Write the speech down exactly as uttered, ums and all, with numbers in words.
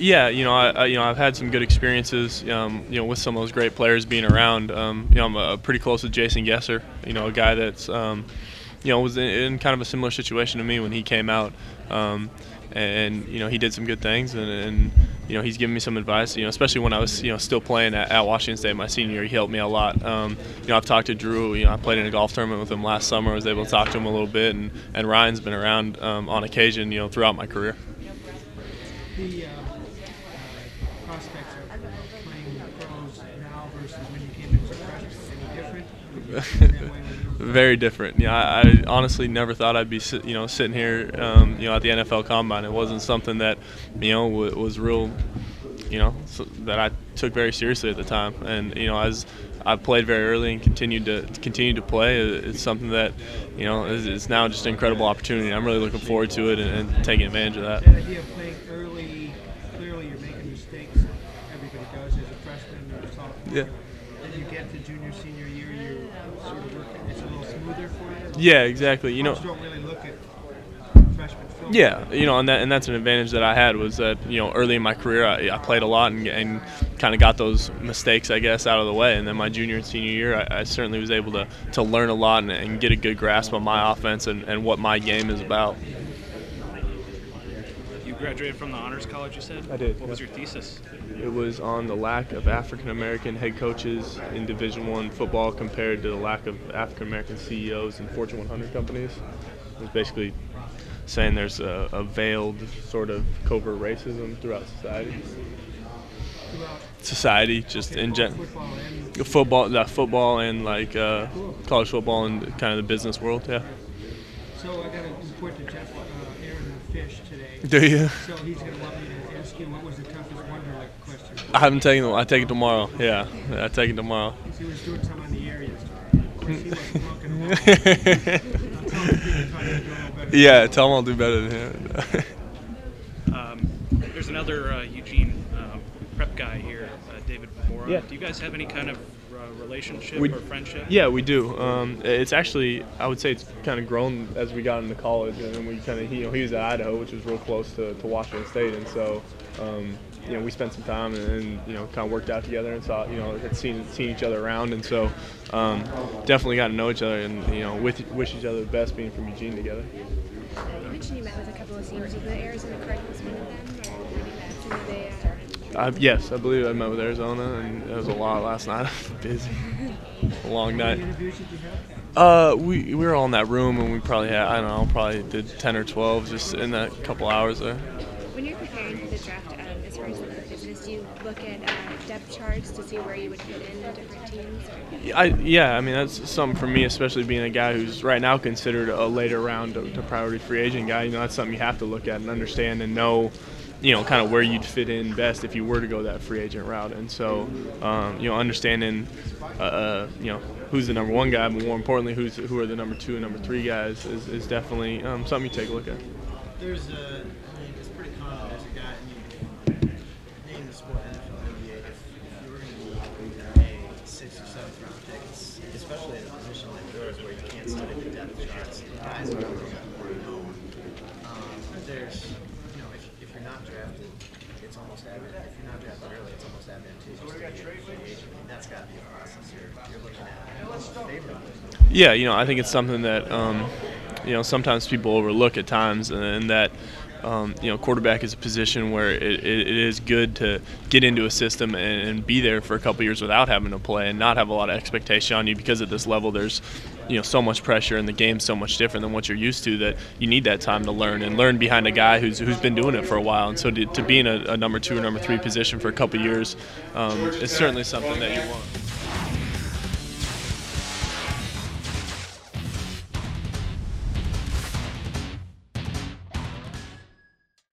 Yeah, you know, I, I you know I've had some good experiences, um, you know, with some of those great players being around. Um, you know, I'm uh, pretty close with Jason Gesser, you know, a guy that's um, you know was in, in kind of a similar situation to me when he came out, um, and you know he did some good things, and, and you know he's given me some advice. You know, especially when I was you know still playing at, at Washington State my senior year, he helped me a lot. Um, you know, I've talked to Drew. You know, I played in a golf tournament with him last summer. I was able to talk to him a little bit, and and Ryan's been around um, on occasion, you know, throughout my career. The uh, uh, prospects of playing pros now versus when you came in as a freshman, any different? Very different. Yeah, I, I honestly never thought I'd be, sit, you know, sitting here, um, you know, at the N F L Combine. It wasn't something that, you know, w was real, you know, so that I took very seriously at the time. And you know, as I played very early and continued to continue to play, it's something that, you know, is, is now just an incredible opportunity. I'm really looking forward to it and, and taking advantage of that. That idea of playing early, clearly you're making mistakes. Everybody does as a freshman or a sophomore. Yeah. Then you get to junior, senior year, you're sort of working. It's a little smoother for you. Yeah, exactly. You know. Don't really look at freshman film. Yeah, you know, and that and that's an advantage that I had was that you know early in my career I, I played a lot and, and kind of got those mistakes I guess out of the way, and then my junior and senior year I, I certainly was able to to learn a lot and, and get a good grasp on my offense and, and what my game is about. You graduated from the Honors College, you said? I did. What was your thesis? It was on the lack of African American head coaches in Division One football compared to the lack of African American C E Os in Fortune one hundred companies. It was basically saying there's a, a veiled sort of covert racism throughout society. Society, just in general. Football, that football and like uh, college football and kind of the business world, yeah. So I got to report to Jeff uh, Aaron Fish today. Do you? So he's going to want me to ask you what was the toughest Wonderlic question. I haven't taken it. I take it tomorrow. Yeah, I take it tomorrow. He was doing some on the air yesterday. Of course, he wasn't looking. Yeah, tell him I'll do better than him. um, there's another uh, Eugene uh, prep guy here, uh, David Bora. Yeah. Do you guys have any kind of uh, relationship we, or friendship? Yeah, we do. Um, it's actually, I would say it's kind of grown as we got into college, and then we kind of, you know, he was at Idaho, which was real close to, to Washington State, and so, um, you know, we spent some time and, and, you know, kind of worked out together and saw, you know, had seen seen each other around, and so um, definitely got to know each other and, you know, with, wish each other the best being from Eugene together. You mentioned you met with a couple of teams. Was the Arizona Cardinals one of them, or were they? Uh... Uh, yes, I believe I met with Arizona, and it was a lot last night. Busy, a long night. Uh, we we were all in that room, and we probably had I don't know, probably did ten or twelve just in that couple hours there. When you're preparing for the draft, um, as far as the business, do you look at uh, depth charts to see where you would fit in in different teams? Or? I yeah, I mean that's something for me, especially being a guy who's right now considered a later round to, to priority free agent guy. You know, that's something you have to look at and understand and know, you know, kind of where you'd fit in best if you were to go that free agent route. And so, um, you know, understanding, uh, uh, you know, who's the number one guy, but more importantly, who's who are the number two and number three guys is, is definitely um, something you take a look at. There's a, I mean, it's pretty common as a guy, I mean, name the sport N F L, N B A, if you were going to be a sixth or seventh round pick, especially in a position like yours where you can't study the depth charts, guys are going to know. Um, there's, you know, if, if you're not drafted, it's almost advantageous. If you're not drafted early, it's almost advantageous to be a free agent. I mean, that's got to be a process you're, you're looking at favorably. Yeah, you know, I think it's something that, um, you know, sometimes people overlook at times, and that, um, you know, quarterback is a position where it, it, it is good to get into a system and, and be there for a couple years without having to play and not have a lot of expectation on you, because at this level there's, you know, so much pressure and the game's so much different than what you're used to that you need that time to learn and learn behind a guy who's who's been doing it for a while. And so to, to be in a, a number two or number three position for a couple years um, is certainly something that you want.